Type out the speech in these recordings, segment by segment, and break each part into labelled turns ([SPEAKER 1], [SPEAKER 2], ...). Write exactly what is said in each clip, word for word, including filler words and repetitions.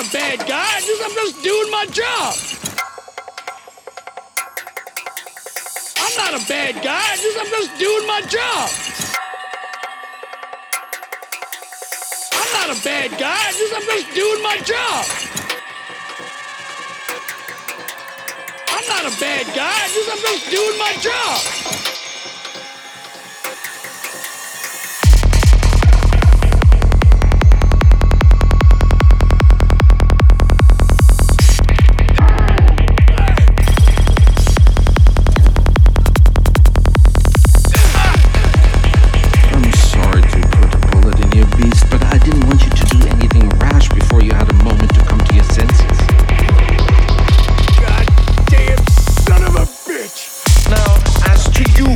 [SPEAKER 1] not a bad guy, just, I'm just doing my job. I'm not a bad guy, just, I'm just doing my job. I'm not a bad guy, just, I'm just doing my job. I'm not a bad guy, just, I'm just doing my job.
[SPEAKER 2] To you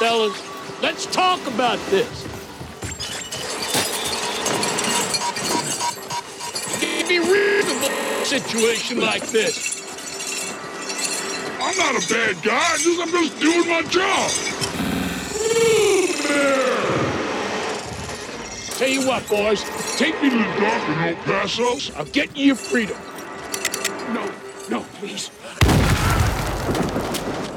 [SPEAKER 1] fellas. Let's talk about this. It'd be reasonable in a situation like this.
[SPEAKER 2] I'm not a bad guy. Just, I'm just doing my job.
[SPEAKER 1] Tell you what, boys.
[SPEAKER 2] Take me to the doctor, El Paso.
[SPEAKER 1] I'll get you your freedom.
[SPEAKER 3] No, no, please.